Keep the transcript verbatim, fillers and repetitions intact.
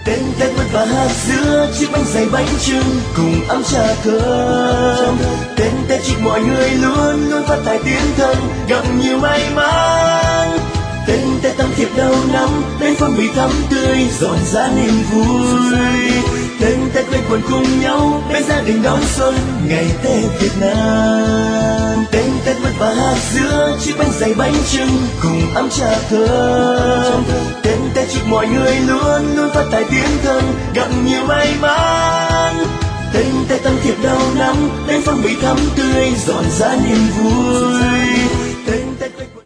Tên Tết mứt và hạt dưa, chiếc bánh dày bánh chưng cùng ấm trà thơm. Tên Tết chúc mọi người luôn luôn phát tài tiếng thân, gặp nhiều may mắn. Tên Tết tâm thiệp đầu năm, bên phong bì thắm tươi rộn rã niềm vui. Tên Tết quây quần cùng nhau, bên gia đình đón xuân ngày Tết Việt Nam. Tên Tết mứt và hạt dưa, chiếc bánh dày bánh chưng cùng ấm trà thơm. Tên Tết chúc mọi người luôn luôn phát tài tiếng thân, gặp nhiều may mắn. Tên Tết tâm thiệp đầu năm, bên phong bì thắm tươi rộn rã niềm vui.